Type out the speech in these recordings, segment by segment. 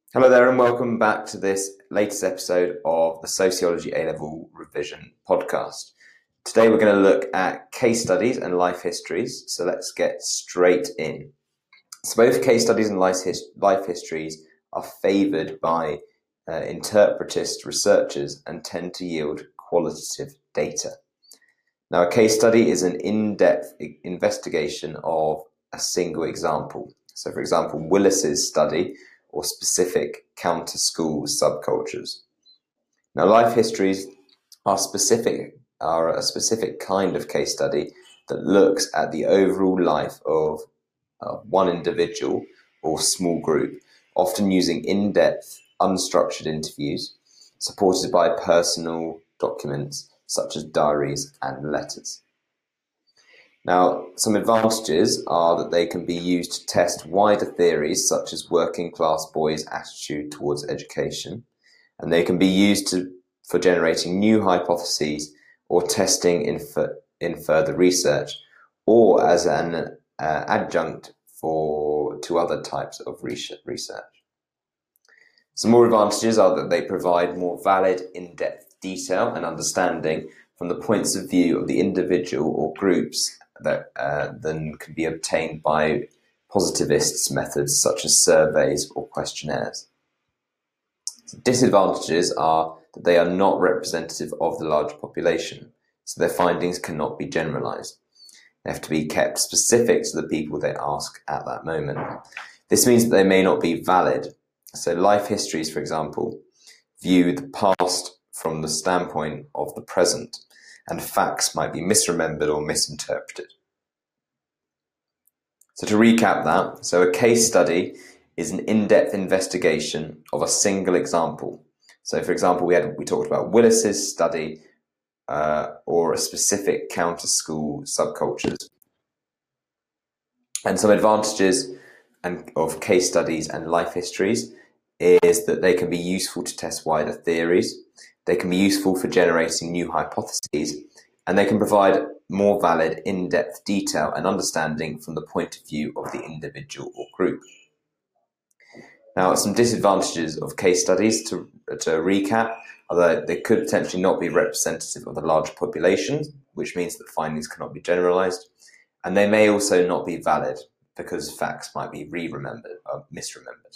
Hello there and welcome back to this latest episode of the Sociology A-Level Revision podcast. Today we're going to look at case studies and life histories, so let's get straight in. So both case studies and life histories are favoured by interpretist researchers and tend to yield qualitative data. Now, a case study is an in-depth investigation of a single example. So, for example, Willis's study or specific counter-school subcultures. Now, life histories are a specific kind of case study that looks at the overall life of one individual or small group, often using in-depth, unstructured interviews supported by personal documents such as diaries and letters. Now, some advantages are that they can be used to test wider theories such as working class boys' attitude towards education, and they can be used for generating new hypotheses or testing in further research, or as an adjunct to other types of research. Some more advantages are that they provide more valid, in-depth detail and understanding from the points of view of the individual or groups than can be obtained by positivist methods such as surveys or questionnaires. Disadvantages are that they are not representative of the large population, so their findings cannot be generalized. They have to be kept specific to the people they ask at that moment. This means that they may not be valid. So life histories, for example, view the past from the standpoint of the present, and facts might be misremembered or misinterpreted. So to recap that, so a case study is an in-depth investigation of a single example. So for example, we talked about Willis's study or a specific counter-school subcultures. And some advantages of case studies and life histories is that they can be useful to test wider theories, they can be useful for generating new hypotheses, and they can provide more valid, in-depth detail and understanding from the point of view of the individual or group. Now, some disadvantages of case studies to recap are that they could potentially not be representative of the larger population, which means that findings cannot be generalized, and they may also not be valid because facts might be misremembered.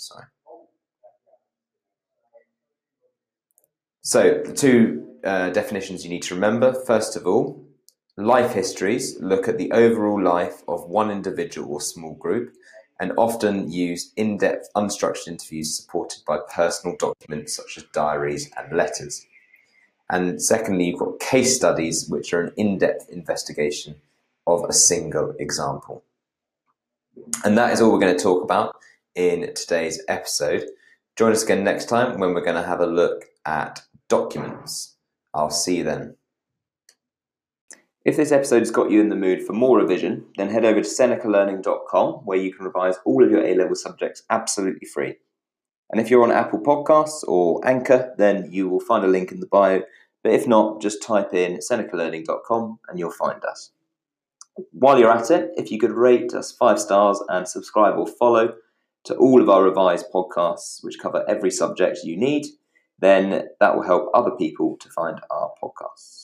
So the two definitions you need to remember. First of all, life histories look at the overall life of one individual or small group and often use in-depth, unstructured interviews supported by personal documents such as diaries and letters. And secondly, you've got case studies, which are an in-depth investigation of a single example. And that is all we're going to talk about in today's episode. Join us again next time when we're going to have a look at documents. I'll see you then. If this episode has got you in the mood for more revision, then head over to senecalearning.com where you can revise all of your A-level subjects absolutely free. And if you're on Apple Podcasts or Anchor, then you will find a link in the bio. But if not, just type in senecalearning.com and you'll find us. While you're at it, if you could rate us 5 stars and subscribe or follow to all of our revised podcasts, which cover every subject you need, then that will help other people to find our podcasts.